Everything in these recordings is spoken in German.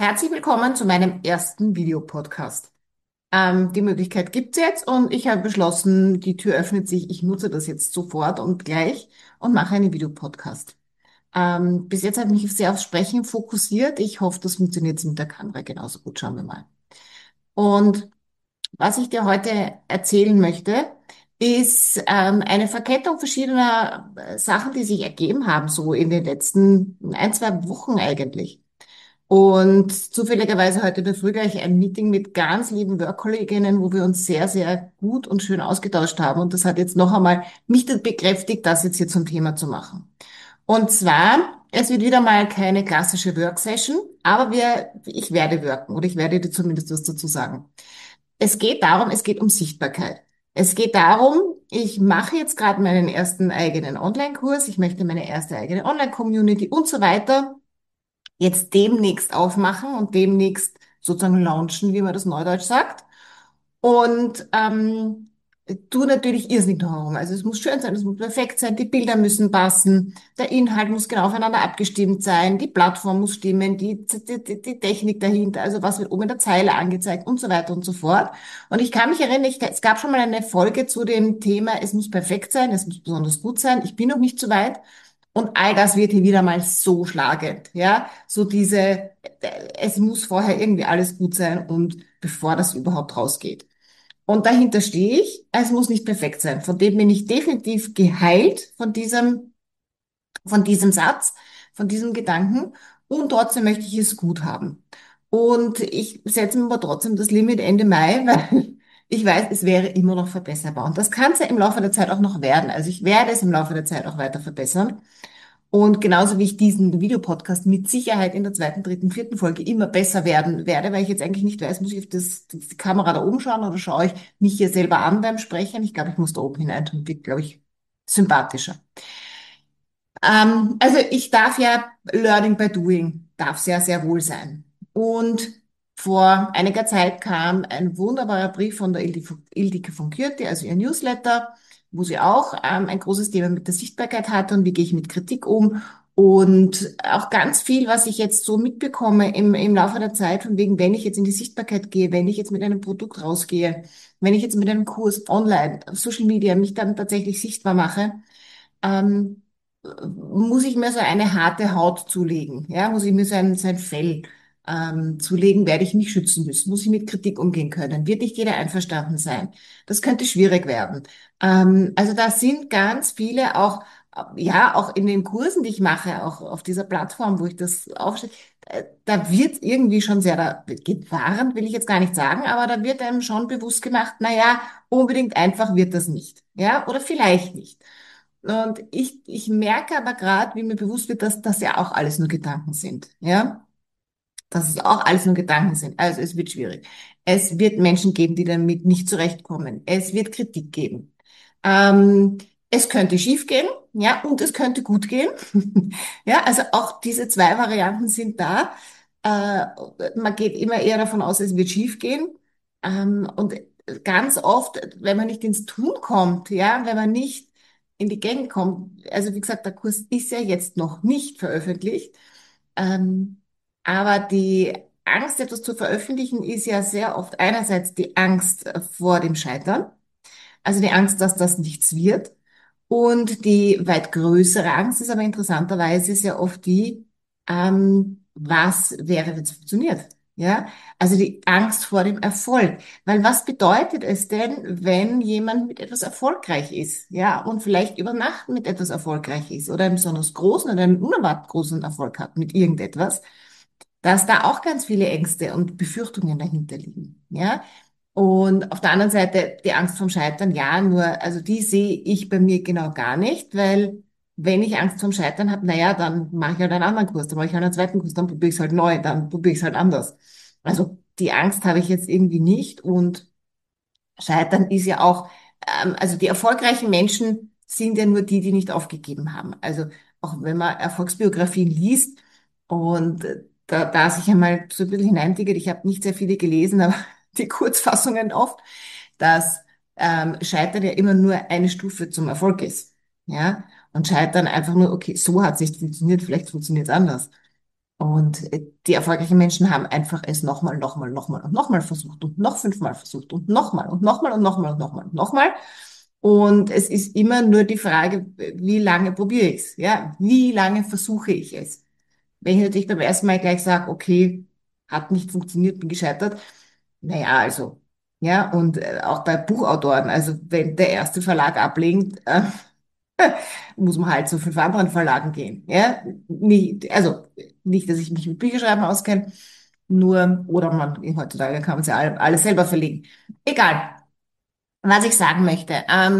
Herzlich willkommen zu meinem ersten Videopodcast. Die Möglichkeit gibt's jetzt und ich habe beschlossen, die Tür öffnet sich. Ich nutze das jetzt sofort und gleich und mache einen Videopodcast. Bis jetzt habe ich mich sehr aufs Sprechen fokussiert. Ich hoffe, das funktioniert jetzt mit der Kamera genauso gut. Schauen wir mal. Und was ich dir heute erzählen möchte, ist eine Verkettung verschiedener Sachen, die sich ergeben haben, so in den letzten ein, zwei Wochen eigentlich. Und zufälligerweise heute in der Früh gleich ein Meeting mit ganz lieben Work-Kolleginnen, wo wir uns sehr, sehr gut und schön ausgetauscht haben. Und das hat jetzt noch einmal mich bekräftigt, das jetzt hier zum Thema zu machen. Und zwar, es wird wieder mal keine klassische Work-Session, aber ich werde worken oder ich werde dir zumindest was dazu sagen. Es geht darum, es geht um Sichtbarkeit. Es geht darum, ich mache jetzt gerade meinen ersten eigenen Online-Kurs, ich möchte meine erste eigene Online-Community und so weiter jetzt demnächst aufmachen und demnächst sozusagen launchen, wie man das neudeutsch sagt. Und tu natürlich irrsinnig herum. Also es muss schön sein, es muss perfekt sein, die Bilder müssen passen, der Inhalt muss genau aufeinander abgestimmt sein, die Plattform muss stimmen, die Technik dahinter, also was wird oben in der Zeile angezeigt und so weiter und so fort. Und ich kann mich erinnern, es gab schon mal eine Folge zu dem Thema, es muss perfekt sein, es muss besonders gut sein. Ich bin noch nicht so weit. Und all das wird hier wieder mal so schlagend, ja. So es muss vorher irgendwie alles gut sein und bevor das überhaupt rausgeht. Und dahinter stehe ich, es muss nicht perfekt sein. Von dem bin ich definitiv geheilt, von diesem Satz, von diesem Gedanken. Und trotzdem möchte ich es gut haben. Und ich setze mir aber trotzdem das Limit Ende Mai, weil ich weiß, es wäre immer noch verbesserbar. Und das kann es ja im Laufe der Zeit auch noch werden. Also ich werde es im Laufe der Zeit auch weiter verbessern. Und genauso wie ich diesen Videopodcast mit Sicherheit in der zweiten, dritten, vierten Folge immer besser werden werde, weil ich jetzt eigentlich nicht weiß, muss ich auf die Kamera da oben schauen oder schaue ich mich hier selber an beim Sprechen? Ich glaube, ich muss da oben hinein tun, wird, glaube ich, sympathischer. Also ich darf ja Learning by Doing, darf sehr, sehr wohl sein. Und vor einiger Zeit kam ein wunderbarer Brief von der Ildike von Kürti, also ihr Newsletter, wo sie auch ein großes Thema mit der Sichtbarkeit hatte und wie gehe ich mit Kritik um. Und auch ganz viel, was ich jetzt so mitbekomme im Laufe der Zeit, von wegen, wenn ich jetzt in die Sichtbarkeit gehe, wenn ich jetzt mit einem Produkt rausgehe, wenn ich jetzt mit einem Kurs online, auf Social Media mich dann tatsächlich sichtbar mache, ähm, muss ich mir so eine harte Haut zulegen, ja, muss ich mir so ein Fell zulegen, werde ich mich schützen müssen, muss ich mit Kritik umgehen können, wird nicht jeder einverstanden sein. Das könnte schwierig werden. Also da sind ganz viele auch, ja, auch in den Kursen, die ich mache, auch auf dieser Plattform, wo ich das aufstelle, da wird irgendwie schon sehr, da gewarnt, will ich jetzt gar nicht sagen, aber da wird einem schon bewusst gemacht, na ja, unbedingt einfach wird das nicht, ja, oder vielleicht nicht. Und ich merke aber gerade, wie mir bewusst wird, dass das ja auch alles nur Gedanken sind. Ja, dass es auch alles nur Gedanken sind. Also es wird schwierig. Es wird Menschen geben, die damit nicht zurechtkommen. Es wird Kritik geben. Es könnte schief gehen, ja, und es könnte gut gehen. Ja, also auch diese zwei Varianten sind da. Äh, Man geht immer eher davon aus, es wird schief gehen. Und ganz oft, wenn man nicht ins Tun kommt, ja, wenn man nicht in die Gänge kommt, also wie gesagt, der Kurs ist ja jetzt noch nicht veröffentlicht. Ähm, aber die Angst, etwas zu veröffentlichen, ist ja sehr oft einerseits die Angst vor dem Scheitern, also die Angst, dass das nichts wird. Und die weit größere Angst ist aber interessanterweise sehr oft die, was wäre, wenn es funktioniert? Ja, also die Angst vor dem Erfolg. Weil was bedeutet es denn, wenn jemand mit etwas erfolgreich ist? Ja, und vielleicht über Nacht mit etwas erfolgreich ist oder einen besonders großen oder einen unerwartet großen Erfolg hat mit irgendetwas, dass da auch ganz viele Ängste und Befürchtungen dahinter liegen. Ja, und auf der anderen Seite die Angst vom Scheitern, ja, nur, also die sehe ich bei mir genau gar nicht, weil wenn ich Angst vom Scheitern habe, naja, dann mache ich halt einen anderen Kurs, dann mache ich halt einen zweiten Kurs, dann probiere ich es halt neu, dann probiere ich es halt anders. Also die Angst habe ich jetzt irgendwie nicht und Scheitern ist ja auch, also die erfolgreichen Menschen sind ja nur die, die nicht aufgegeben haben. Also auch wenn man Erfolgsbiografien liest und da sich einmal so ein bisschen hineintigert, ich habe nicht sehr viele gelesen, aber die Kurzfassungen oft, dass Scheitern ja immer nur eine Stufe zum Erfolg ist. Ja, und Scheitern einfach nur, okay, so hat es nicht funktioniert, vielleicht funktioniert es anders. Und die erfolgreichen Menschen haben einfach es nochmal, nochmal, nochmal und nochmal versucht und noch fünfmal versucht und nochmal und nochmal und nochmal und nochmal und nochmal. Und es ist immer nur die Frage, wie lange probiere ich es? Ja, wie lange versuche ich es? Wenn ich natürlich beim ersten Mal gleich sage, okay, hat nicht funktioniert, bin gescheitert, naja, also, ja, und auch bei Buchautoren, also wenn der erste Verlag ablehnt, muss man halt zu 5 anderen Verlagen gehen. Ja? Nicht, also nicht, dass ich mich mit Bücherschreiben auskenne, nur, oder man, heutzutage kann man sie alles selber verlegen. Egal, was ich sagen möchte.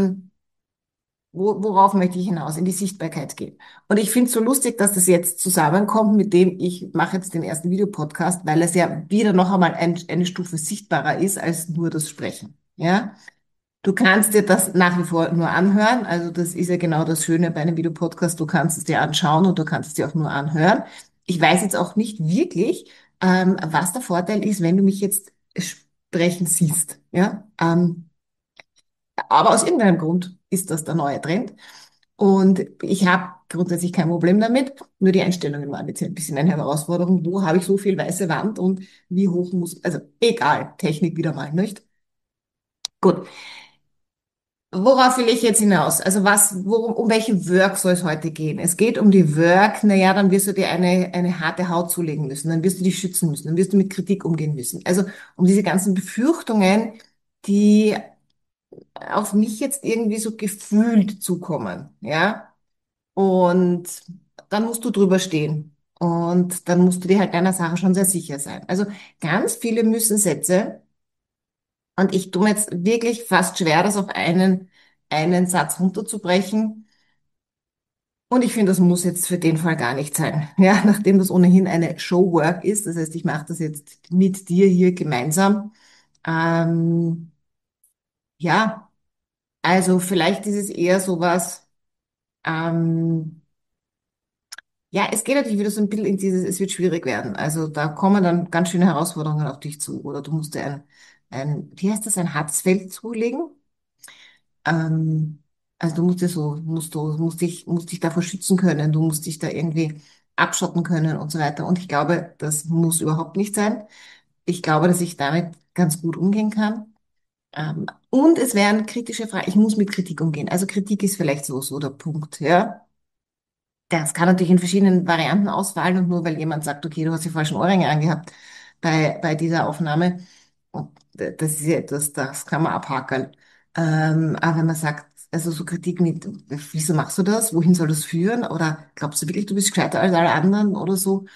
Worauf möchte ich hinaus? In die Sichtbarkeit gehen. Und ich finde es so lustig, dass das jetzt zusammenkommt, mit dem ich mache jetzt den ersten Videopodcast, weil es ja wieder noch einmal eine Stufe sichtbarer ist als nur das Sprechen. Ja? Du kannst dir das nach wie vor nur anhören. Also das ist ja genau das Schöne bei einem Videopodcast. Du kannst es dir anschauen und du kannst es dir auch nur anhören. Ich weiß jetzt auch nicht wirklich, was der Vorteil ist, wenn du mich jetzt sprechen siehst. Ja, aber aus irgendeinem Grund ist das der neue Trend. Und ich habe grundsätzlich kein Problem damit. Nur die Einstellungen waren jetzt hier ein bisschen eine Herausforderung. Wo habe ich so viel weiße Wand und wie hoch muss, also egal, Technik wieder mal, nicht? Gut. Worauf will ich jetzt hinaus? Also um welche Work soll es heute gehen? Es geht um die Work, naja, dann wirst du dir eine harte Haut zulegen müssen, dann wirst du dich schützen müssen, dann wirst du mit Kritik umgehen müssen. Also um diese ganzen Befürchtungen, die auf mich jetzt irgendwie so gefühlt zukommen, ja? Und dann musst du drüber stehen. Und dann musst du dir halt deiner Sache schon sehr sicher sein. Also ganz viele müssen Sätze. Und ich tue mir jetzt wirklich fast schwer, das auf einen Satz runterzubrechen. Und ich finde, das muss jetzt für den Fall gar nicht sein. Ja, nachdem das ohnehin eine Showwork ist. Das heißt, ich mache das jetzt mit dir hier gemeinsam. Ähm, ja, also vielleicht ist es eher sowas, ähm, ja, es geht natürlich wieder so ein bisschen in dieses, es wird schwierig werden. Also da kommen dann ganz schöne Herausforderungen auf dich zu. Oder du musst dir wie heißt das, ein hartes Feld zulegen. Ähm, also du musst dir so, musst dich davor schützen können, du musst dich da irgendwie abschotten können und so weiter. Und ich glaube, das muss überhaupt nicht sein. Ich glaube, dass ich damit ganz gut umgehen kann. Und es wären kritische Fragen. Ich muss mit Kritik umgehen. Also Kritik ist vielleicht so der Punkt, ja. Das kann natürlich in verschiedenen Varianten ausfallen und nur weil jemand sagt, okay, du hast die falschen Ohrringe angehabt bei dieser Aufnahme, und das ist ja etwas, das kann man abhakeln. Aber wenn man sagt, also so Kritik mit, wieso machst du das? Wohin soll das führen? Oder glaubst du wirklich, du bist gescheiter als alle anderen oder so?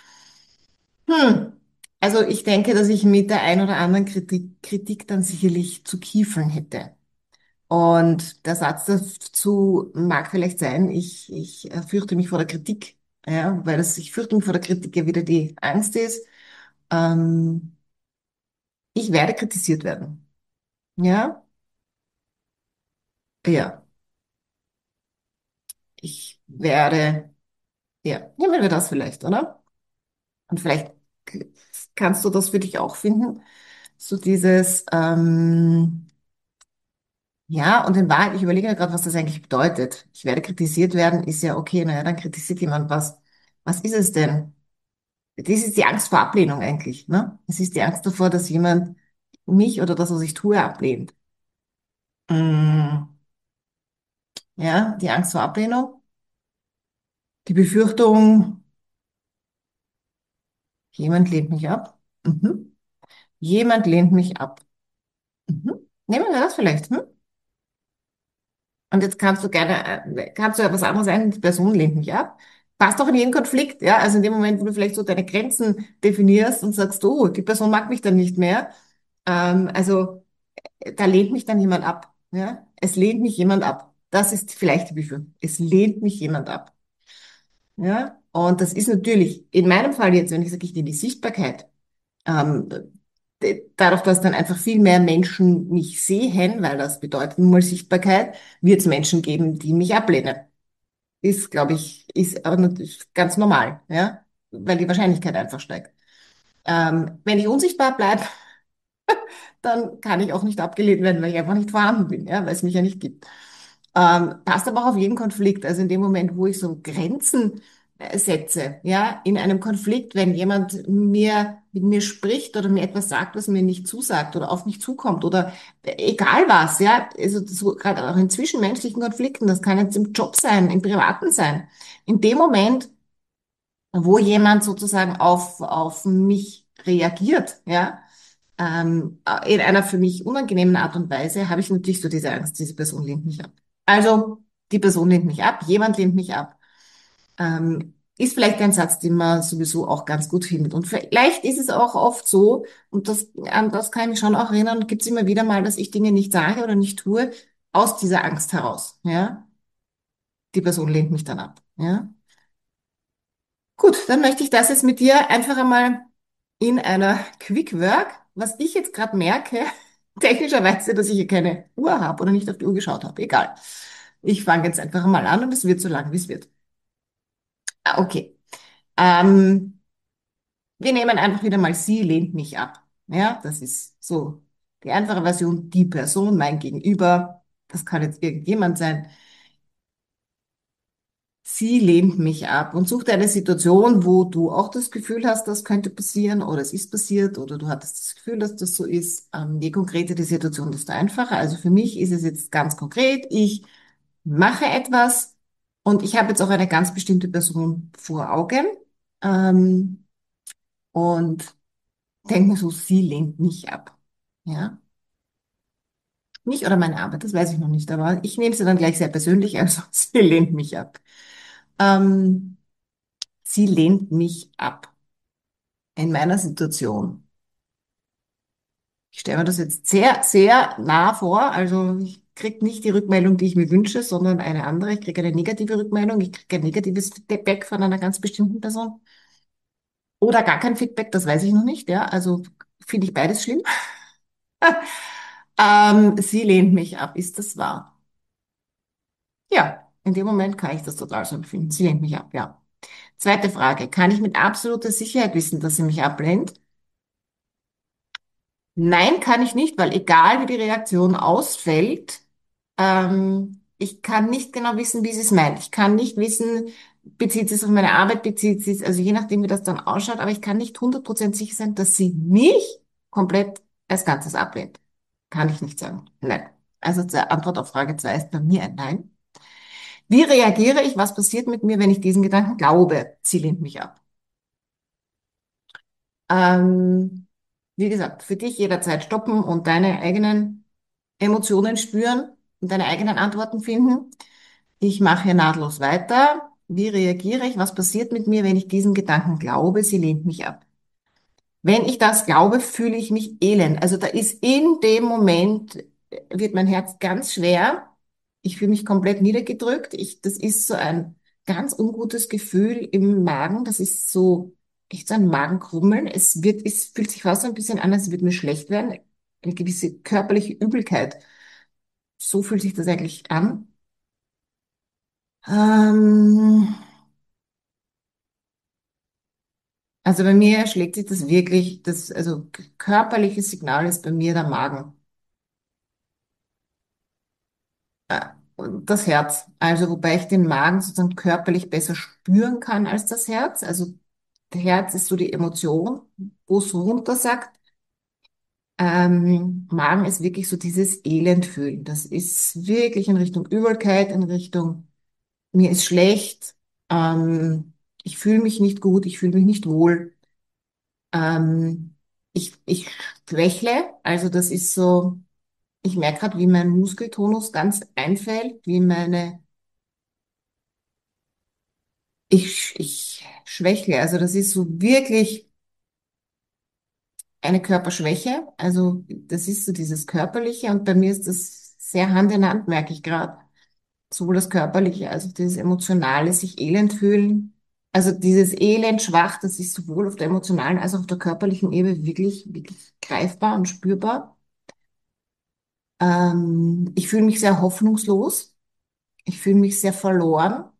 Hm. Also ich denke, dass ich mit der ein oder anderen Kritik dann sicherlich zu kiefeln hätte. Und der Satz dazu mag vielleicht sein, ich fürchte mich vor der Kritik, ja, weil ich fürchte mich vor der Kritik ja wieder die Angst ist, ähm, ich werde kritisiert werden. Ja, ja, ich werde, ja, nehmen wir das vielleicht, oder? Und vielleicht kannst du das für dich auch finden, so dieses, ja, und in Wahrheit, ich überlege ja gerade, was das eigentlich bedeutet. Ich werde kritisiert werden, ist ja okay, naja, dann kritisiert jemand was. Was ist es denn? Das ist die Angst vor Ablehnung eigentlich, ne? Es ist die Angst davor, dass jemand mich oder das, was ich tue, ablehnt. Mm, ja, die Angst vor Ablehnung, die Befürchtung, jemand lehnt mich ab. Mhm. Jemand lehnt mich ab. Mhm. Nehmen wir das vielleicht, hm? Und jetzt kannst du gerne, kannst du ja was anderes sagen, die Person lehnt mich ab. Passt doch in jeden Konflikt, ja? Also in dem Moment, wo du vielleicht so deine Grenzen definierst und sagst, oh, die Person mag mich dann nicht mehr. Also da lehnt mich dann jemand ab. Ja? Es lehnt mich jemand ab. Das ist vielleicht die Befürchtung. Es lehnt mich jemand ab. Ja? Und das ist natürlich, in meinem Fall jetzt, wenn ich sage, ich gehe in die Sichtbarkeit, ähm, dadurch, dass dann einfach viel mehr Menschen mich sehen, weil das bedeutet nun mal Sichtbarkeit, wird es Menschen geben, die mich ablehnen. Ist, glaube ich, ist aber natürlich ganz normal, ja? Weil die Wahrscheinlichkeit einfach steigt. Wenn ich unsichtbar bleibe, dann kann ich auch nicht abgelehnt werden, weil ich einfach nicht vorhanden bin, ja, weil es mich ja nicht gibt. Passt aber auch auf jeden Konflikt. Also in dem Moment, wo ich so Grenzen Sätze, ja, in einem Konflikt, wenn jemand mit mir spricht oder mir etwas sagt, was mir nicht zusagt oder auf mich zukommt oder egal was, ja, also so, gerade auch in zwischenmenschlichen Konflikten, das kann jetzt im Job sein, im Privaten sein. In dem Moment, wo jemand sozusagen auf mich reagiert, ja, in einer für mich unangenehmen Art und Weise, habe ich natürlich so diese Angst, diese Person lehnt mich ab. Also, die Person lehnt mich ab, jemand lehnt mich ab. Ist vielleicht ein Satz, den man sowieso auch ganz gut findet. Und vielleicht ist es auch oft so, und an das kann ich mich schon auch erinnern, gibt es immer wieder mal, dass ich Dinge nicht sage oder nicht tue, aus dieser Angst heraus, ja. Die Person lehnt mich dann ab, ja. Gut, dann möchte ich das jetzt mit dir einfach einmal in einer Quick Work, was ich jetzt gerade merke, technischerweise, dass ich hier keine Uhr habe oder nicht auf die Uhr geschaut habe. Egal. Ich fange jetzt einfach mal an und es wird so lang, wie es wird. Okay. Ähm, Wir nehmen einfach wieder mal sie lehnt mich ab. Ja, das ist so die einfache Version, die Person, mein Gegenüber. Das kann jetzt irgendjemand sein. Sie lehnt mich ab und sucht eine Situation, wo du auch das Gefühl hast, das könnte passieren oder es ist passiert oder du hattest das Gefühl, dass das so ist. Je konkreter die Situation, desto einfacher. Also für mich ist es jetzt ganz konkret. Ich mache etwas und ich habe jetzt auch eine ganz bestimmte Person vor Augen und denke mir so, sie lehnt mich ab. Ja, mich oder meine Arbeit, das weiß ich noch nicht, aber ich nehme sie dann gleich sehr persönlich, also sie lehnt mich ab. Ähm, Sie lehnt mich ab. In meiner Situation. Ich stelle mir das jetzt sehr, sehr nah vor. Also ich kriege nicht die Rückmeldung, die ich mir wünsche, sondern eine andere. Ich kriege eine negative Rückmeldung. Ich kriege ein negatives Feedback von einer ganz bestimmten Person. Oder gar kein Feedback, das weiß ich noch nicht. Ja, also finde ich beides schlimm. Sie lehnt mich ab. Ist das wahr? Ja, in dem Moment kann ich das total so empfinden. Sie lehnt mich ab, ja. Zweite Frage. Kann ich mit absoluter Sicherheit wissen, dass sie mich ablehnt? Nein, kann ich nicht, weil egal wie die Reaktion ausfällt, ich kann nicht genau wissen, wie sie es meint. Ich kann nicht wissen, bezieht sie es auf meine Arbeit, bezieht sie es, also je nachdem, wie das dann ausschaut, aber ich kann nicht 100% sicher sein, dass sie mich komplett als Ganzes ablehnt. Kann ich nicht sagen. Nein. Also zur Antwort auf Frage 2 ist bei mir ein Nein. Wie reagiere ich? Was passiert mit mir, wenn ich diesen Gedanken glaube? Sie lehnt mich ab. Ähm, Wie gesagt, für dich jederzeit stoppen und deine eigenen Emotionen spüren und deine eigenen Antworten finden. Ich mache hier nahtlos weiter. Wie reagiere ich? Was passiert mit mir, wenn ich diesen Gedanken glaube? Sie lehnt mich ab. Wenn ich das glaube, fühle ich mich elend. Also da ist in dem Moment, wird mein Herz ganz schwer. Ich fühle mich komplett niedergedrückt. Das ist so ein ganz ungutes Gefühl im Magen. Das ist so, echt so ein Magenkrummeln. Es fühlt sich fast so ein bisschen an, als würde mir schlecht werden. Eine gewisse körperliche Übelkeit. So fühlt sich das eigentlich an. Ähm, also bei mir schlägt sich das wirklich, also körperliches Signal ist bei mir der Magen. Und das Herz. Also wobei ich den Magen sozusagen körperlich besser spüren kann als das Herz. Also der Herz ist so die Emotion, wo es runter sagt. Magen ist wirklich so dieses Elendfühlen. Das ist wirklich in Richtung Übelkeit, in Richtung mir ist schlecht, ich fühle mich nicht gut, ich fühle mich nicht wohl. Ähm, ich schwächle, also das ist so, ich merke gerade, wie mein Muskeltonus ganz einfällt, ich schwächle. Also das ist so wirklich eine Körperschwäche. Also das ist so dieses Körperliche und bei mir ist das sehr Hand in Hand, merke ich gerade. Sowohl das Körperliche als auch dieses Emotionale, sich elend fühlen. Also dieses Elend schwach, das ist sowohl auf der emotionalen als auch auf der körperlichen Ebene wirklich, wirklich greifbar und spürbar. Ich fühle mich sehr hoffnungslos. Ich fühle mich sehr verloren.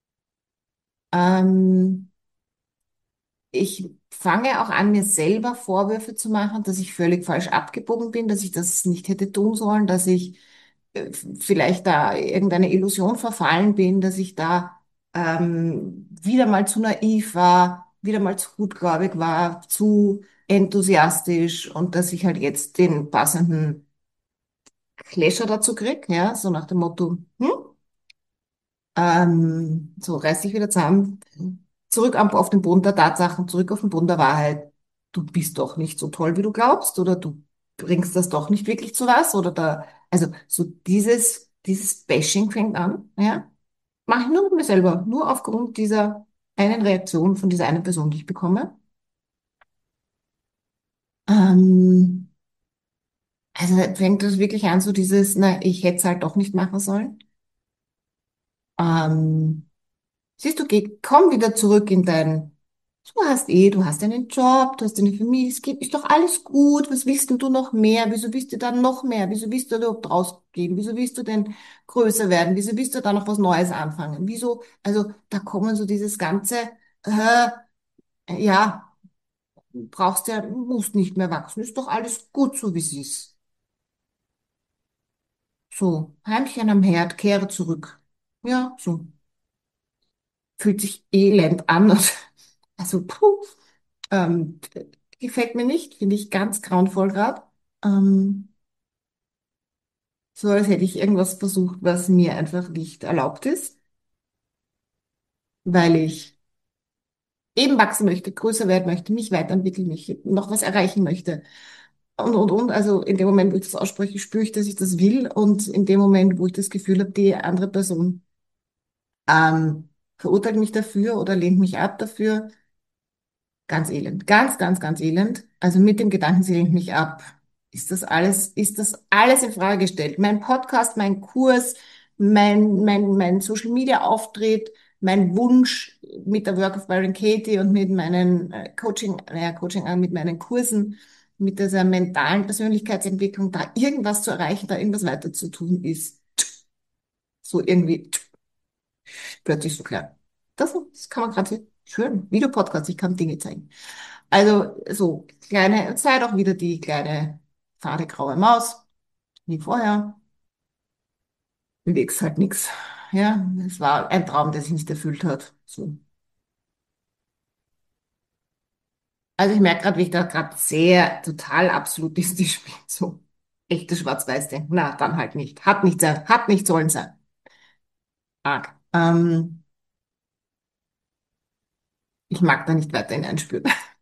Ähm, Ich fange auch an, mir selber Vorwürfe zu machen, dass ich völlig falsch abgebogen bin, dass ich das nicht hätte tun sollen, dass ich vielleicht da irgendeine Illusion verfallen bin, dass ich da wieder mal zu naiv war, wieder mal zu gutgläubig war, zu enthusiastisch und dass ich halt jetzt den passenden Clasher dazu krieg, ja, so nach dem Motto, so reiß dich wieder zusammen, zurück auf den Boden der Tatsachen, zurück auf den Boden der Wahrheit. Du bist doch nicht so toll, wie du glaubst, oder du bringst das doch nicht wirklich zu was, oder da, also so dieses Bashing fängt an, ja. Mache ich nur mit mir selber, nur aufgrund dieser einen Reaktion von dieser einen Person, die ich bekomme. Ähm, also fängt das wirklich an, so dieses, na, ich hätte es halt doch nicht machen sollen. Ähm, Siehst du, komm wieder zurück in du hast einen Job, du hast eine Familie, ist doch alles gut, was willst denn du noch mehr? Wieso willst du dann noch mehr? Wieso willst du überhaupt rausgehen? Wieso willst du denn größer werden? Wieso willst du da noch was Neues anfangen? Wieso, also da kommen so dieses ganze, äh, ja, musst nicht mehr wachsen, ist doch alles gut so, wie es ist. So, Heimchen am Herd, kehre zurück. Ja, so, fühlt sich elend an. Also, puh. Ähm, gefällt mir nicht, finde ich ganz grauenvoll gerade. Ähm, so als hätte ich irgendwas versucht, was mir einfach nicht erlaubt ist, weil ich eben wachsen möchte, größer werden möchte, mich weiterentwickeln möchte, noch was erreichen möchte. Und. Also in dem Moment, wo ich das ausspreche, spüre ich, dass ich das will. Und in dem Moment, wo ich das Gefühl habe, die andere Person verurteilt mich dafür oder lehnt mich ab dafür, ganz elend, ganz elend. Also mit dem Gedanken, sie lenkt mich ab. Ist das alles in Frage gestellt? Mein Podcast, mein Kurs, mein Social Media Auftritt, mein Wunsch mit der Work of Byron Katie und mit meinen mit meinen Kursen, mit dieser mentalen Persönlichkeitsentwicklung, da irgendwas zu erreichen, da irgendwas weiter zu tun, ist so irgendwie plötzlich so klar. Das kann man gerade sehen. Schön. Videopodcast, ich kann Dinge zeigen. Also so kleine, sei doch wieder die kleine fade graue Maus, wie vorher. Bewegst halt nichts. Ja, es war ein Traum, der sich nicht erfüllt hat. So. Also ich merke gerade, wie ich da gerade sehr total absolutistisch bin. So echte Schwarz-Weiß-Denken. Na, dann halt nicht. Hat nicht sein, hat nicht sollen sein. Arg. Ich mag da nicht weiter hineinspüren.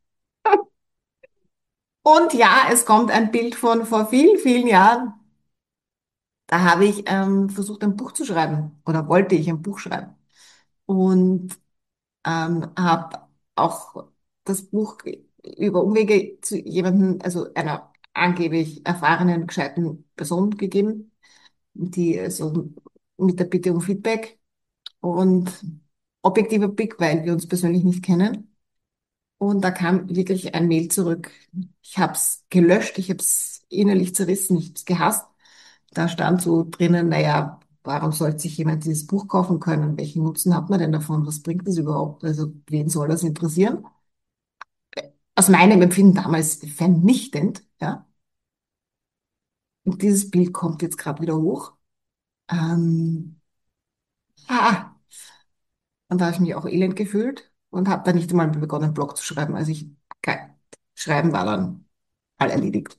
Und ja, es kommt ein Bild von vor vielen Jahren. Da habe ich versucht, ein Buch zu schreiben oder wollte ich ein Buch schreiben. Und habe auch das Buch über Umwege zu jemandem, also einer angeblich erfahrenen, gescheiten Person gegeben, die so mit der Bitte um Feedback und objektiver Blick, weil wir uns persönlich nicht kennen. Und da kam wirklich ein Mail zurück. Ich habe es gelöscht, ich habe es innerlich zerrissen, ich habe es gehasst. Da stand so drinnen, naja, warum sollte sich jemand dieses Buch kaufen können? Welchen Nutzen hat man denn davon? Was bringt das überhaupt? Also, wen soll das interessieren? Aus meinem Empfinden damals vernichtend, ja. Und dieses Bild kommt jetzt gerade wieder hoch. Ähm, ah, und da habe ich mich auch elend gefühlt und habe dann nicht einmal begonnen, einen Blog zu schreiben. Schreiben war dann all erledigt.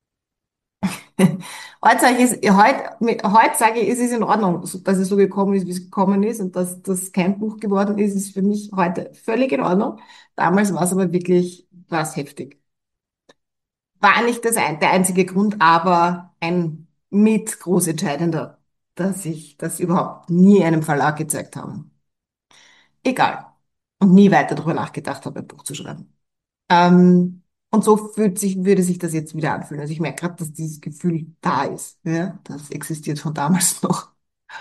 Heute sage ich, es ist in Ordnung, dass es so gekommen ist, wie es gekommen ist und dass das kein Buch geworden ist, ist für mich heute völlig in Ordnung. Damals war es aber wirklich was heftig. War nicht der einzige Grund, aber ein mit großentscheidender, dass ich das überhaupt nie einem Verlag gezeigt habe. Egal. Und nie weiter darüber nachgedacht habe, ein Buch zu schreiben. Und so würde sich das jetzt wieder anfühlen. Also ich merke gerade, dass dieses Gefühl da ist. Ja, das existiert von damals noch.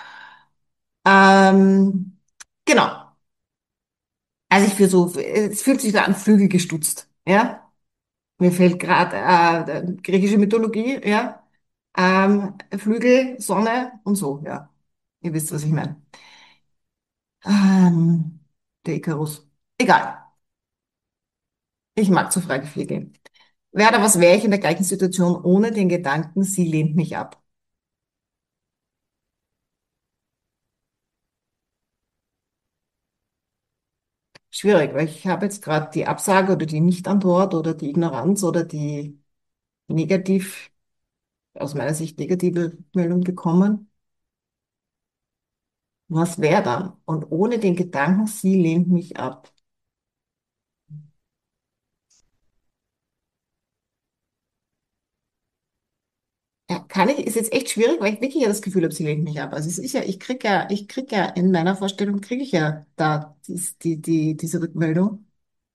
Ähm, genau. Also es fühlt sich da an, Flügel gestutzt. Ja, mir fällt gerade griechische Mythologie. Ja, Flügel, Sonne und so. Ja, ihr wisst, was ich meine. Ähm, der Ikarus. Egal. Ich mag zur Frage 4 gehen. Was wäre ich in der gleichen Situation ohne den Gedanken, sie lehnt mich ab? schwierig, weil ich habe jetzt gerade die Absage oder die Nichtantwort oder die Ignoranz oder die negativ, aus meiner Sicht negative Meldung bekommen. Was wäre dann? Und ohne den Gedanken, sie lehnt mich ab. Ja, kann ich, ist jetzt echt schwierig, weil ich wirklich ja das Gefühl habe, sie lehnt mich ab. Also es ist ja, ich krieg ja in meiner Vorstellung kriege ich ja da diese Rückmeldung.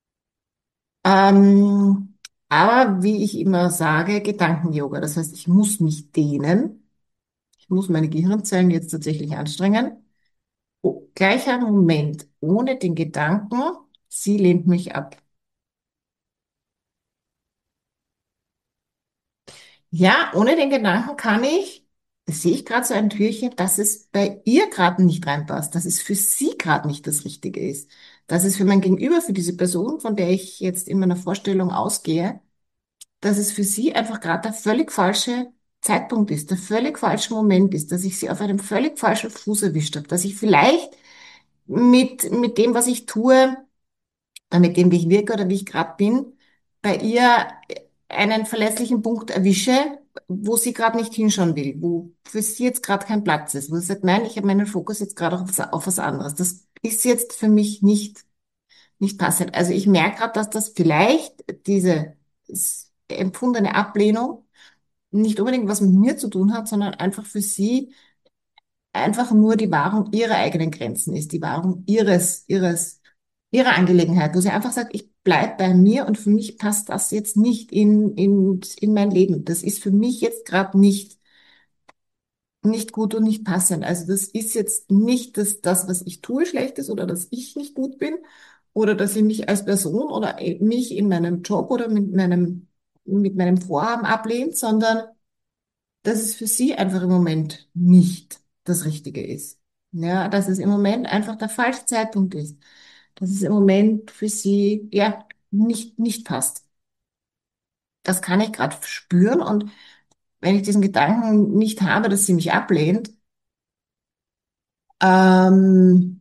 Ähm, aber wie ich immer sage, Gedanken-Yoga. Das heißt, ich muss mich dehnen. Ich muss meine Gehirnzellen jetzt tatsächlich anstrengen. Oh, gleicher Moment, ohne den Gedanken, sie lehnt mich ab. Ja, ohne den Gedanken kann ich, das sehe ich gerade so ein Türchen, dass es bei ihr gerade nicht reinpasst, dass es für sie gerade nicht das Richtige ist, dass es für mein Gegenüber, für diese Person, von der ich jetzt in meiner Vorstellung ausgehe, dass es für sie einfach gerade der völlig falsche Zeitpunkt ist, der völlig falsche Moment ist, dass ich sie auf einem völlig falschen Fuß erwischt habe, dass ich vielleicht mit dem, was ich tue, mit dem, wie ich wirke oder wie ich gerade bin, bei ihr einen verlässlichen Punkt erwische, wo sie gerade nicht hinschauen will, wo für sie jetzt gerade kein Platz ist, wo sie sagt, nein, ich habe meinen Fokus jetzt gerade auf was anderes. Das ist jetzt für mich nicht passend. Also ich merke gerade, dass das vielleicht diese empfundene Ablehnung nicht unbedingt was mit mir zu tun hat, sondern einfach für sie einfach nur die Wahrung ihrer eigenen Grenzen ist, die Wahrung ihrer Angelegenheit, wo sie einfach sagt, ich bleib bei mir und für mich passt das jetzt nicht in mein Leben. Das ist für mich jetzt gerade nicht gut und nicht passend. Also das ist jetzt nicht das, was ich tue, schlecht ist oder dass ich nicht gut bin oder dass ich mich als Person oder mich in meinem Job oder mit meinem Vorhaben ablehnt, sondern dass es für sie einfach im Moment nicht das Richtige ist. Ja, dass es im Moment einfach der falsche Zeitpunkt ist. Dass es im Moment für sie, ja, nicht passt. Das kann ich gerade spüren und wenn ich diesen Gedanken nicht habe, dass sie mich ablehnt, ähm,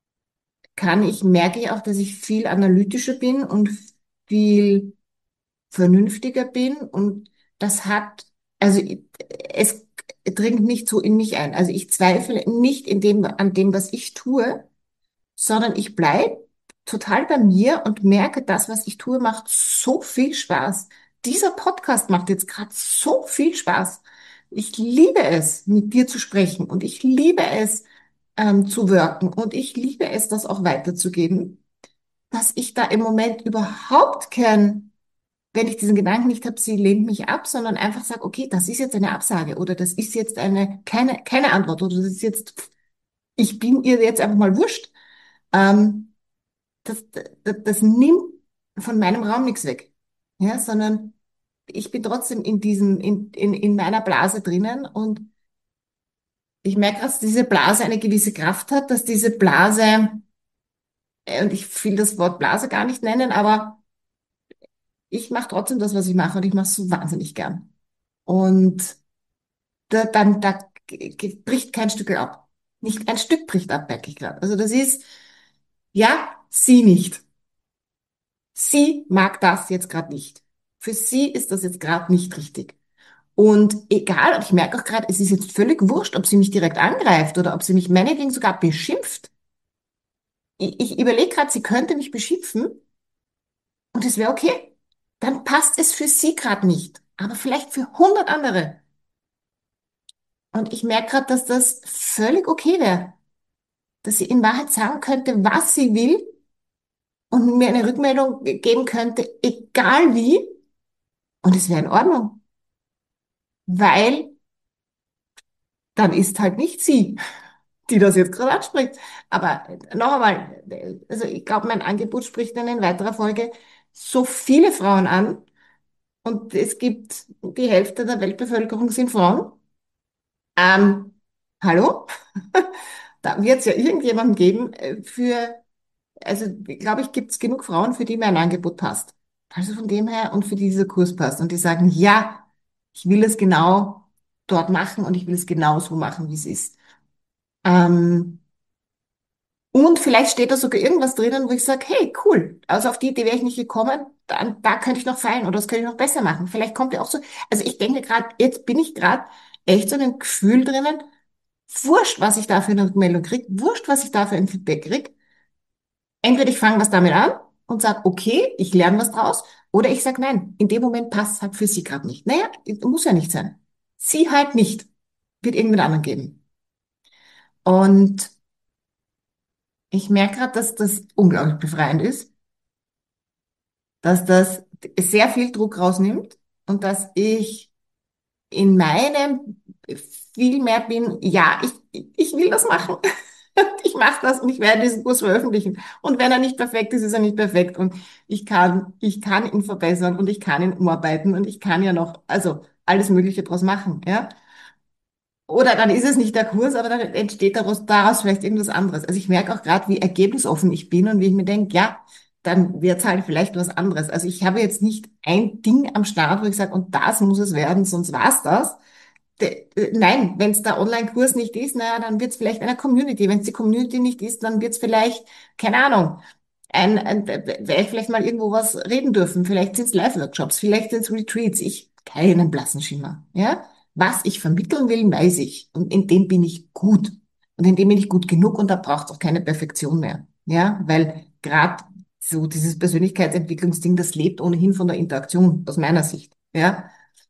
merke ich auch, dass ich viel analytischer bin und viel vernünftiger bin und das hat, also es dringt nicht so in mich ein. Also ich zweifle nicht an dem, was ich tue, sondern ich bleibe total bei mir und merke, das, was ich tue, macht so viel Spaß. Dieser Podcast macht jetzt gerade so viel Spaß. Ich liebe es, mit dir zu sprechen und ich liebe es, zu worken und ich liebe es, das auch weiterzugeben, dass ich da im Moment überhaupt kein wenn ich diesen Gedanken nicht habe, sie lehnt mich ab, sondern einfach sage, okay, das ist jetzt eine Absage oder das ist jetzt keine Antwort oder das ist jetzt, ich bin ihr jetzt einfach mal wurscht. Ähm, das nimmt von meinem Raum nichts weg. Ja, sondern ich bin trotzdem in meiner Blase drinnen und ich merke, dass diese Blase eine gewisse Kraft hat, dass diese Blase, und ich will das Wort Blase gar nicht nennen, aber ich mache trotzdem das, was ich mache und ich mache es so wahnsinnig gern. Und da bricht kein Stück ab. Nicht ein Stück bricht ab, merke ich gerade. Also das ist, ja, sie nicht. Sie mag das jetzt gerade nicht. Für sie ist das jetzt gerade nicht richtig. Und egal, und ich merke auch gerade, es ist jetzt völlig wurscht, ob sie mich direkt angreift oder ob sie mich meinetwegen sogar beschimpft. Ich überlege gerade, sie könnte mich beschimpfen und es wäre okay. Dann passt es für sie gerade nicht. Aber vielleicht für 100 andere. Und ich merke gerade, dass das völlig okay wäre. Dass sie in Wahrheit sagen könnte, was sie will und mir eine Rückmeldung geben könnte, egal wie, und es wäre in Ordnung, weil dann ist halt nicht sie, die das jetzt gerade anspricht. Aber noch einmal, also ich glaube, mein Angebot spricht dann in weiterer Folge so viele Frauen an und es gibt die Hälfte der Weltbevölkerung sind Frauen. Ähm, hallo? Da wird es ja irgendjemanden geben also glaube ich, gibt es genug Frauen, für die mein Angebot passt. Also von dem her und für die dieser Kurs passt. Und die sagen, ja, ich will es genau dort machen und ich will es genau so machen, wie es ist. Ähm, Und vielleicht steht da sogar irgendwas drinnen, wo ich sage, hey, cool, also auf die Idee wäre ich nicht gekommen, dann, da könnte ich noch feilen oder das könnte ich noch besser machen. Vielleicht kommt ja auch so, also ich denke gerade, jetzt bin ich gerade echt so in einem Gefühl drinnen, wurscht, was ich da für eine Meldung kriege, wurscht, was ich da für ein Feedback kriege. Entweder ich fange was damit an und sage, okay, ich lerne was draus, oder ich sage, nein, in dem Moment passt es halt für sie gerade nicht. Naja, muss ja nicht sein. Sie halt nicht. Wird irgendjemand anderen geben. Und ich merke gerade, dass das unglaublich befreiend ist, dass das sehr viel Druck rausnimmt und dass ich in meinem viel mehr bin, ja, ich will das machen. Ich mache das und ich werde diesen Kurs veröffentlichen. Und wenn er nicht perfekt ist, ist er nicht perfekt. Und ich kann ihn verbessern und ich kann ihn umarbeiten und ich kann ja noch, also alles Mögliche draus machen, ja. Oder dann ist es nicht der Kurs, aber dann entsteht daraus vielleicht irgendwas anderes. Also ich merke auch gerade, wie ergebnisoffen ich bin und wie ich mir denke, ja, dann wird es halt vielleicht was anderes. Also ich habe jetzt nicht ein Ding am Start, wo ich sage, und das muss es werden, sonst war's das. Nein, wenn es der Online-Kurs nicht ist, naja, dann wird es vielleicht eine Community. Wenn es die Community nicht ist, dann wird es vielleicht, keine Ahnung, werde ich vielleicht mal irgendwo was reden dürfen. Vielleicht sind es Live-Workshops, vielleicht sind es Retreats. Ich keinen blassen Schimmer. Ja, was ich vermitteln will, weiß ich. Und in dem bin ich gut. Und in dem bin ich gut genug und da braucht es auch keine Perfektion mehr. Ja, weil gerade so dieses Persönlichkeitsentwicklungsding, das lebt ohnehin von der Interaktion aus meiner Sicht. Ja,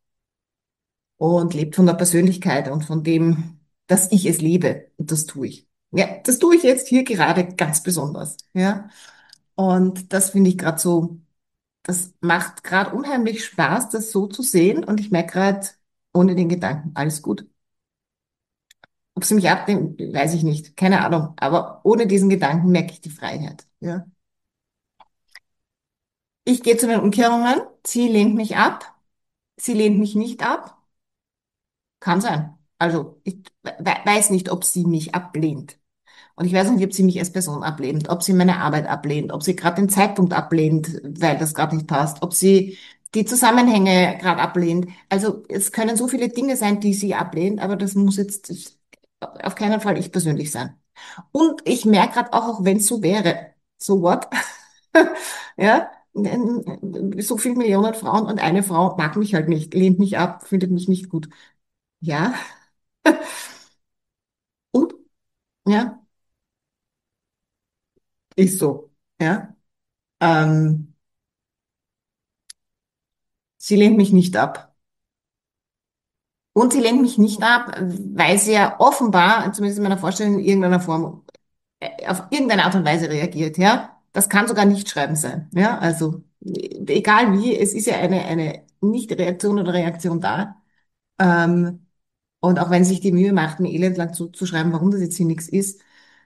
und lebt von der Persönlichkeit und von dem, dass ich es lebe. Und das tue ich. Ja, das tue ich jetzt hier gerade ganz besonders. Ja, und das finde ich gerade so, das macht gerade unheimlich Spaß, das so zu sehen. Und ich merke gerade, ohne den Gedanken, alles gut. Ob sie mich abnehmen, weiß ich nicht. Keine Ahnung. Aber ohne diesen Gedanken merke ich die Freiheit. Ja. Ich gehe zu den Umkehrungen. Sie lehnt mich ab. Sie lehnt mich nicht ab. Kann sein. Also ich weiß nicht, ob sie mich ablehnt. Und ich weiß nicht, ob sie mich als Person ablehnt, ob sie meine Arbeit ablehnt, ob sie gerade den Zeitpunkt ablehnt, weil das gerade nicht passt, ob sie die Zusammenhänge gerade ablehnt. Also es können so viele Dinge sein, die sie ablehnt, aber das muss jetzt auf keinen Fall ich persönlich sein. Und ich merke gerade auch wenn es so wäre, so what? Ja, so viele Millionen Frauen und eine Frau mag mich halt nicht, lehnt mich ab, findet mich nicht gut. Ja, und ja, ist so. Ja. Ähm, Sie lehnt mich nicht ab. Und sie lehnt mich nicht ab, weil sie ja offenbar, zumindest in meiner Vorstellung, in irgendeiner Form, auf irgendeine Art und Weise reagiert, ja. Das kann sogar nicht schreiben sein, ja. Also, egal wie, es ist ja eine Nicht-Reaktion oder Reaktion da. Ähm, und auch wenn sie sich die Mühe macht, mir elendlang zu schreiben, warum das jetzt hier nichts ist,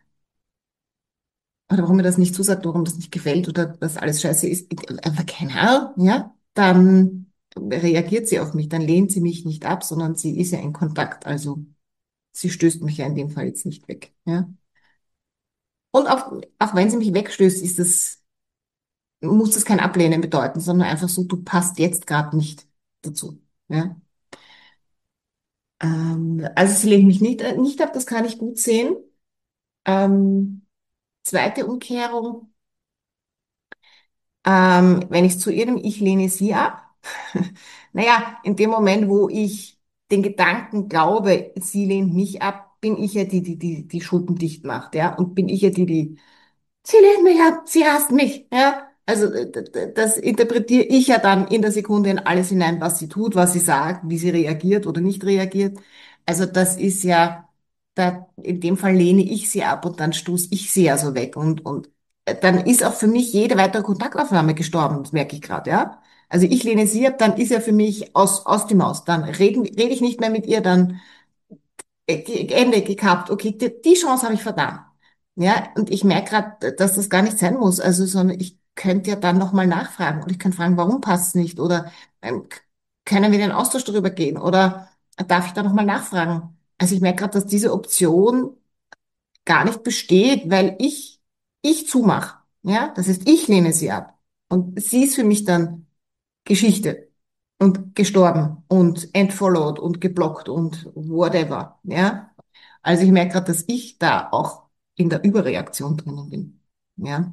oder warum mir das nicht zusagt, warum das nicht gefällt oder dass alles scheiße ist, aber keine Ahnung, ja, dann reagiert sie auf mich, dann lehnt sie mich nicht ab, sondern sie ist ja in Kontakt, also sie stößt mich ja in dem Fall jetzt nicht weg, ja. Und auch wenn sie mich wegstößt, muss das kein Ablehnen bedeuten, sondern einfach so, du passt jetzt gerade nicht dazu, ja. Also sie lehnt mich nicht ab, das kann ich gut sehen. Ähm, Zweite Umkehrung. Wenn ich zu ihrem Ich lehne sie ab, naja, in dem Moment, wo ich den Gedanken glaube, sie lehnt mich ab, bin ich ja die Schulden dicht macht, ja, und bin ich ja sie lehnt mich ab, sie hasst mich, ja. Also das interpretiere ich ja dann in der Sekunde in alles hinein, was sie tut, was sie sagt, wie sie reagiert oder nicht reagiert. Also das ist ja, in dem Fall lehne ich sie ab und dann stoße ich sie ja so weg und dann ist auch für mich jede weitere Kontaktaufnahme gestorben, das merke ich gerade, ja. Also ich lehne sie ab, dann ist ja für mich aus die Maus. Dann rede ich nicht mehr mit ihr, dann Ende gekappt. Okay, die Chance habe ich verdammt. Ja, und ich merke gerade, dass das gar nicht sein muss. Also, sondern ich könnte ja dann nochmal nachfragen und ich kann fragen, warum passt es nicht? Oder können wir in den Austausch darüber gehen? Oder darf ich da nochmal nachfragen? Also ich merke gerade, dass diese Option gar nicht besteht, weil ich zumache. Ja, das heißt, ich lehne sie ab. Und sie ist für mich dann Geschichte und gestorben und entfollowed und geblockt und whatever. Ja, also ich merke gerade, dass ich da auch in der Überreaktion drinnen bin. Ja.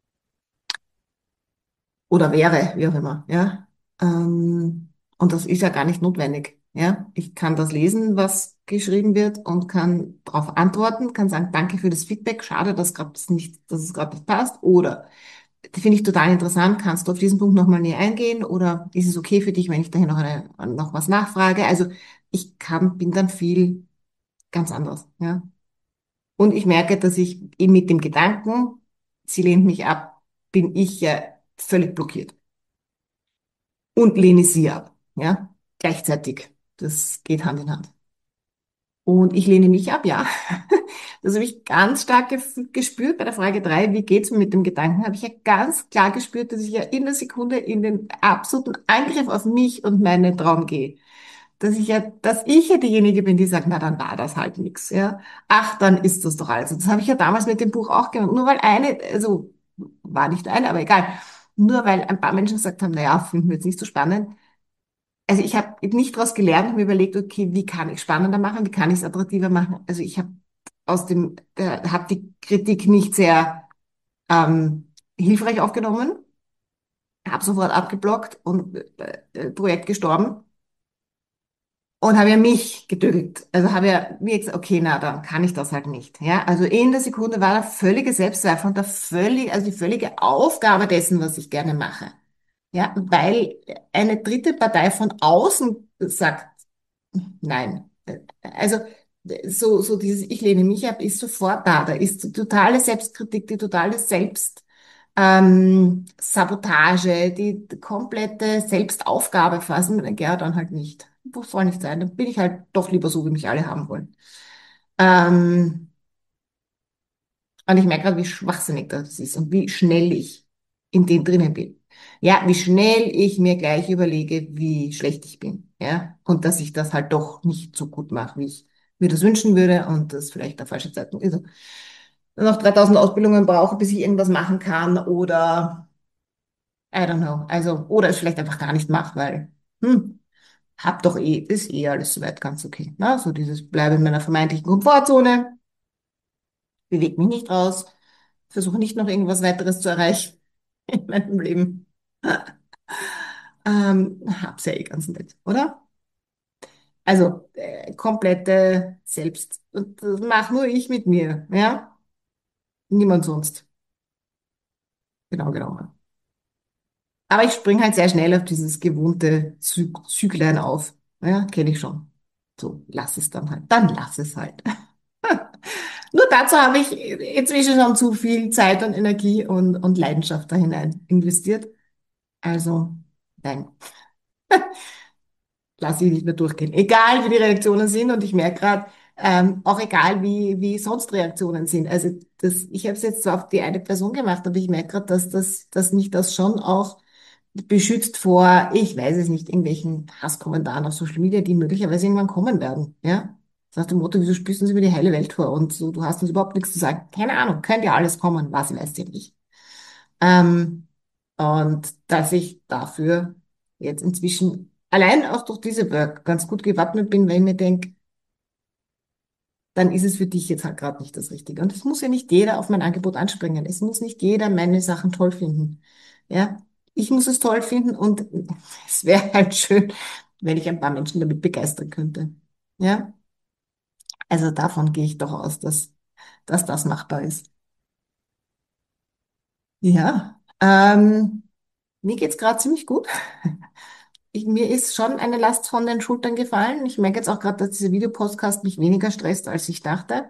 Oder wäre, wie auch immer, ja. Und das ist ja gar nicht notwendig, ja. Ich kann das lesen, was geschrieben wird und kann darauf antworten, kann sagen, danke für das Feedback, schade, dass es gerade nicht passt. Oder, das finde ich total interessant, kannst du auf diesen Punkt nochmal näher eingehen oder ist es okay für dich, wenn ich dahin noch was nachfrage? Also bin dann viel ganz anders, ja. Und ich merke, dass ich eben mit dem Gedanken, sie lehnt mich ab, bin ich ja völlig blockiert und lehne sie ab. Ja, gleichzeitig. Das geht Hand in Hand. Und ich lehne mich ab, ja. Das habe ich ganz stark gespürt bei der Frage 3. Wie geht's mir mit dem Gedanken? Habe ich ja ganz klar gespürt, dass ich ja in der Sekunde in den absoluten Angriff auf mich und meinen Traum gehe. Dass ich ja diejenige bin, die sagt, na, dann war das halt nix, ja. Ach, dann ist das doch alles. Und das habe ich ja damals mit dem Buch auch gemacht. Nur weil also, war nicht eine, aber egal. Nur weil ein paar Menschen gesagt haben, na ja, finden wir jetzt nicht so spannend, also ich habe nicht daraus gelernt und mir überlegt, okay, wie kann ich spannender machen, wie kann ich es attraktiver machen. Also ich habe die Kritik nicht sehr hilfreich aufgenommen, habe sofort abgeblockt und Projekt gestorben und habe ja mich geduldet. Also habe ja mir gesagt, okay, na dann kann ich das halt nicht. Ja, also in der Sekunde war der völlige Selbstzweifel und also die völlige Aufgabe dessen, was ich gerne mache. Ja, weil eine dritte Partei von außen sagt, nein. Also so dieses Ich lehne mich ab ist sofort da. Da ist die totale Selbstkritik, die totale Sabotage, die komplette Selbstaufgabe fast. Und ich denke, ja, dann halt nicht. Wo soll nicht sein? Dann bin ich halt doch lieber so, wie mich alle haben wollen. Ähm, und ich merke gerade, wie schwachsinnig das ist und wie schnell ich in dem drinnen bin. Ja, wie schnell ich mir gleich überlege, wie schlecht ich bin. Ja, und dass ich das halt doch nicht so gut mache, wie ich mir das wünschen würde und das vielleicht der falsche Zeitpunkt ist. Noch 3000 Ausbildungen brauche, bis ich irgendwas machen kann oder I don't know. Also, oder es vielleicht einfach gar nicht mache, weil, hab doch ist eh alles soweit ganz okay. Na, so dieses Bleibe in meiner vermeintlichen Komfortzone, bewege mich nicht raus, versuche nicht noch irgendwas weiteres zu erreichen in meinem Leben. Hab's ja eh ganz nett, oder? Also komplette Selbst. Und das mach nur ich mit mir, ja? Niemand sonst. Genau, genau. Aber ich spring halt sehr schnell auf dieses gewohnte Züglein auf. Ja, kenne ich schon. So, lass es dann halt. Dann lass es halt. Nur dazu habe ich inzwischen schon zu viel Zeit und Energie und Leidenschaft da hinein investiert. Also, nein. Lasse ich nicht mehr durchgehen. Egal, wie die Reaktionen sind. Und ich merke gerade, auch egal, wie sonst Reaktionen sind. Also ich habe es jetzt zwar auf die eine Person gemacht, aber ich merke gerade, dass mich das schon auch beschützt vor, ich weiß es nicht, irgendwelchen Hasskommentaren auf Social Media, die möglicherweise irgendwann kommen werden. Ja? Das heißt, dem Motto, wieso spürst du uns über die heile Welt vor? Und so, du hast uns überhaupt nichts zu sagen. Keine Ahnung, könnte ja alles kommen, was weiß ich nicht. Ähm, und dass ich dafür jetzt inzwischen allein auch durch diese Work ganz gut gewappnet bin, weil ich mir denke, dann ist es für dich jetzt halt gerade nicht das Richtige. Und es muss ja nicht jeder auf mein Angebot anspringen. Es muss nicht jeder meine Sachen toll finden. Ja, ich muss es toll finden und es wäre halt schön, wenn ich ein paar Menschen damit begeistern könnte. Ja, also davon gehe ich doch aus, dass das machbar ist. Ja, mir geht's gerade ziemlich gut. Mir ist schon eine Last von den Schultern gefallen. Ich merke jetzt auch gerade, dass dieser Videopodcast mich weniger stresst, als ich dachte.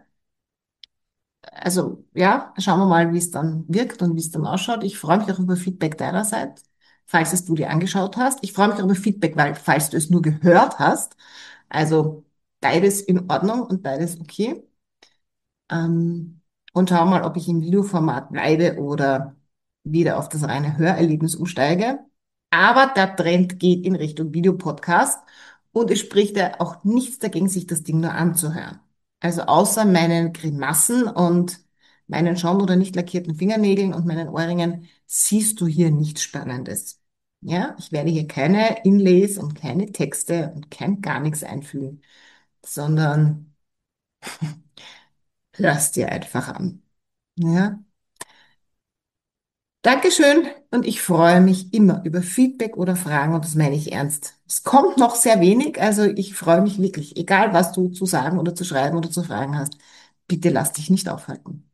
Also ja, schauen wir mal, wie es dann wirkt und wie es dann ausschaut. Ich freue mich auch über Feedback deinerseits, falls es du dir angeschaut hast. Ich freue mich auch über Feedback, weil falls du es nur gehört hast. Also beides in Ordnung und beides okay. Ähm, und schau mal, ob ich im Videoformat bleibe oder wieder auf das reine Hörerlebnis umsteige. Aber der Trend geht in Richtung Videopodcast und es spricht ja auch nichts dagegen, sich das Ding nur anzuhören. Also außer meinen Grimassen und meinen schon oder nicht lackierten Fingernägeln und meinen Ohrringen siehst du hier nichts Spannendes. Ja, ich werde hier keine Inlays und keine Texte und kein gar nichts einfügen, sondern hörst dir einfach an. Ja. Dankeschön und ich freue mich immer über Feedback oder Fragen und das meine ich ernst. Es kommt noch sehr wenig, also ich freue mich wirklich, egal was du zu sagen oder zu schreiben oder zu fragen hast. Bitte lass dich nicht aufhalten.